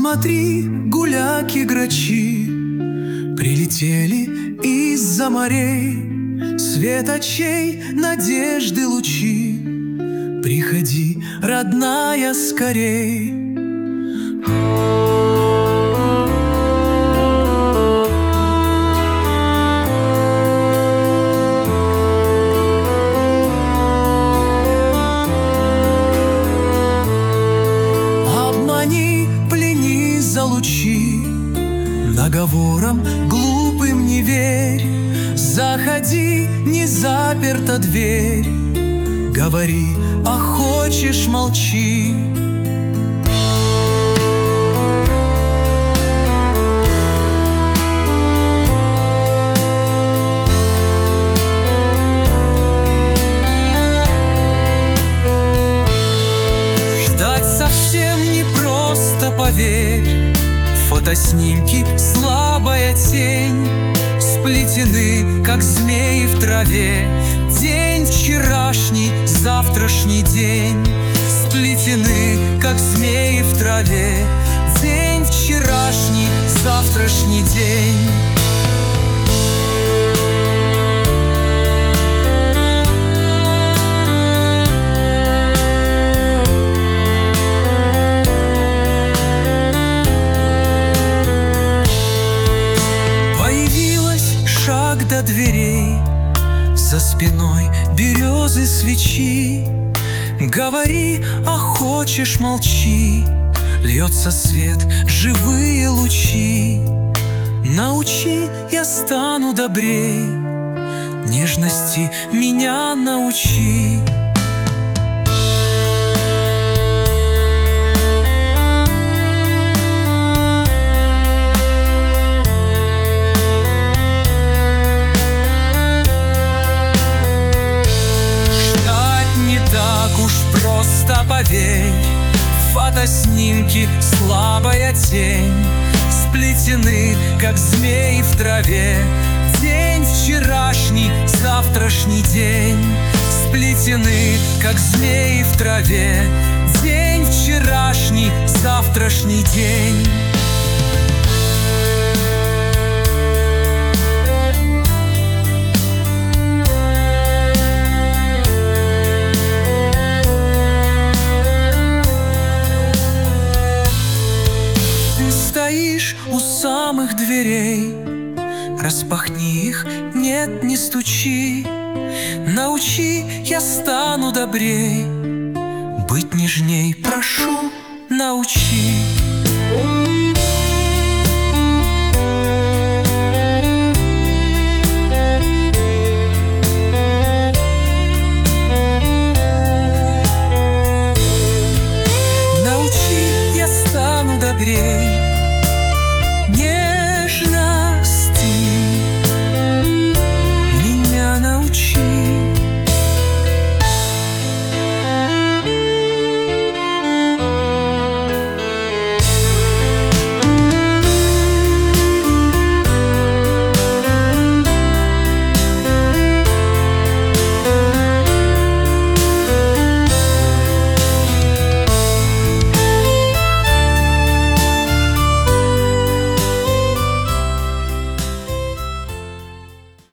Посмотри, гуляки-грачи прилетели из-за морей, свет очей, надежды лучи. Приходи, родная, скорей. Обмани, плени за лучи, наговором глупым не верь. Заходи, не заперта дверь, говори, а хочешь молчи. Ждать совсем непросто, поверь. Фотоснимки, слабая тень, сплетены, как змеи в траве. День вчерашний, завтрашний день, сплетены, как змеи в траве. День вчерашний, завтрашний день. Появилась шаг до дверей, за спиной березы, свечи. Говори, а хочешь молчи. Льется свет, живые лучи. Научи, я стану добрей, нежности меня научи. Просто поверь, фотоснимки, слабая тень, сплетены, как змеи в траве. День вчерашний, завтрашний день, сплетены, как змеи в траве. День вчерашний, завтрашний день. Стоишь у самых дверей, распахни их, нет, не стучи. Научи, я стану добрей, быть нежней, прошу, научи.